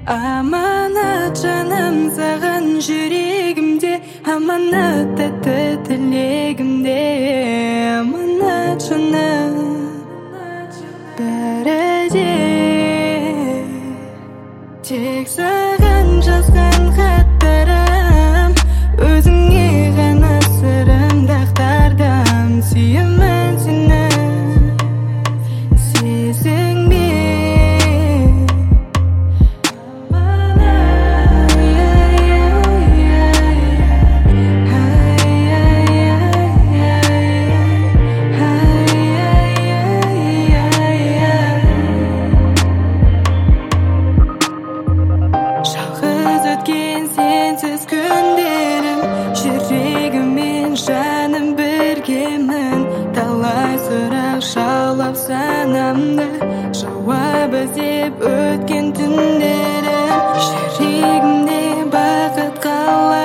Аманат жаным саған жүрегімде, аманат тәтті тілегімде. Аманат жаным бәрі де тек саған жазған хаттарым, өзіңе ғана сырымды ақтардым. Сүйемін сені, сездің бе? Жалғыз өткен сенсіз күндерім, жүрегіммен жаным біргемін. Талай сұрақ жаулап санамды, жауап іздеп өткен түндерім. Жүрегімде бақыт қалар.